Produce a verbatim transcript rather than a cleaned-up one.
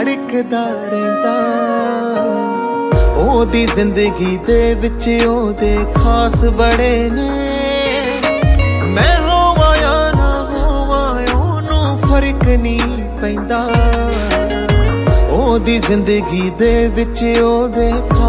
ਧੜਕਦਾ ਰਹਿੰਦਾ। ਉਹਦੀ ਜ਼ਿੰਦਗੀ ਦੇ ਵਿੱਚ ਉਹਦੇ ਖਾਸ ਬੜੇ ਨੇ, ਮੈਂ ਹੋਵਾਂ ਜਾਂ ਨਾ ਹੋਵਾਂ ਉਹਨੂੰ ਫਰਕ ਨਹੀਂ ਪੈਂਦਾ। ਉਹਦੀ ਜ਼ਿੰਦਗੀ ਦੇ ਵਿੱਚ ਉਹਦੇ